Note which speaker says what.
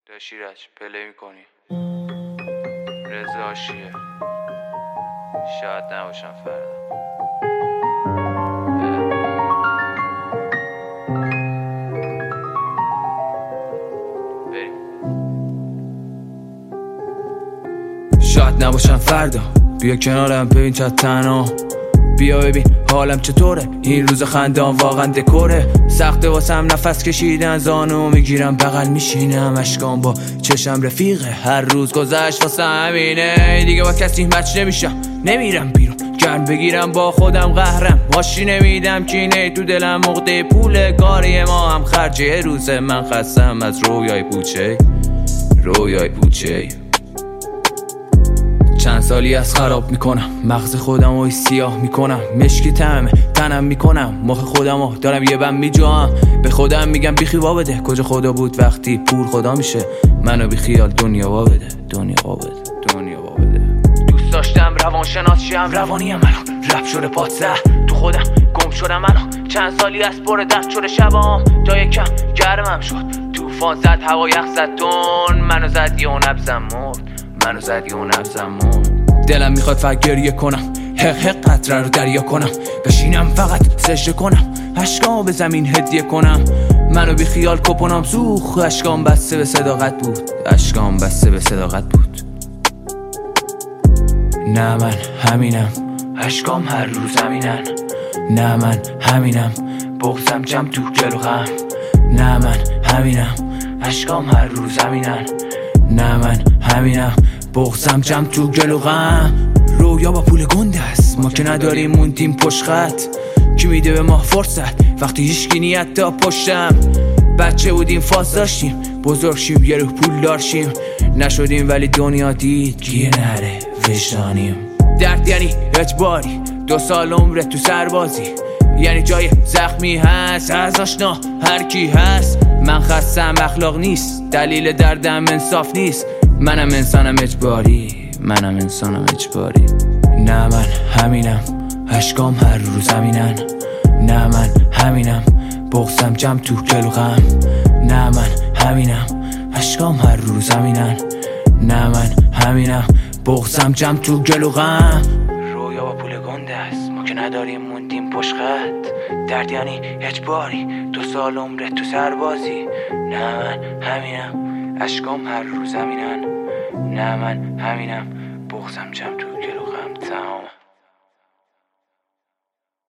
Speaker 1: شیرج پلی میکنی رضا آشیه شاید نباشم فردا بریم. شاید نباشم فردا بیا کنارم ببین چه تنها بیا ببین حالم چطوره این روز خندان واقعا دکوره سخته واسم نفس کشیدن زانو میگیرم بغل میشینم اشکام با چشم رفیقه هر روز گذشت واسه همینه دیگه با کسی مچ نمیشم نمیرم بیرون گرم بگیرم با خودم قهرم ماشی نمیدم کینه تو دلم عقده پول کاری ما هم خرجه روز من خستم از رویای پوچه چند سالی از خراب میکنم مغز خودم رو سیاه میکنم مشکی تنم میکنم مخ خودم رو دارم یه بم میجوام به خودم میگم بیخی وا بده کجا خدا بود وقتی پول خدا میشه منو بی خیال دنیا وا بده دوست داشتم روانشناس شم روانیم الان رپ شده پاتزه تو خودم گم شدم الان چند سالی از پر درد شده شبام جای کم گرمم شد طوفان زد هوا یخ زد تون منو زد یه نبضم مرد دلم میخواد فقط گریه کنم حق قطره رو دریا کنم بشینم فقط سجده کنم اشکام به زمین هدیه کنم منو بی خیال کپونم سوخ اشکام بسته به صداقت بود نه من همینم اشکام هر روز همینن نه من همینم بغضم جمع تو گل و غم نه من همینم اشکام هر روز همینن نه من همینم بغضم جمع تو گل و غم رویا با پول گنده است ما که نداریم موندیم پشت خط کی میده به ما فرصت وقتی هیچکی نیت تا پشتم بچه بودیم فاز داشتیم بزرگ شیم یه روح پول دارشیم نشدیم ولی دنیا دید گیه نره وجدانیم درد یعنی اجباری 2 سال عمرت تو سربازی یعنی جای زخمی هست از آشنا هر کی هست من خستم اخلاق نیست دلیل دردم انصاف نیست منم انسانم اجباری نه من همینم اشکام هر روز همینن نه من همینم بغضم جمع تو گل و غم نه من همینم اشکام هر روز همینن نه من همینم بغضم جمع تو گل و غم رویا با پول گنده است ما که نداریم موندیم پشت خط درد یعنی اجباری 2 سال عمرت تو سربازی نه من همینم اشکام هر روز همینن نه من همینم بغضم جمع تو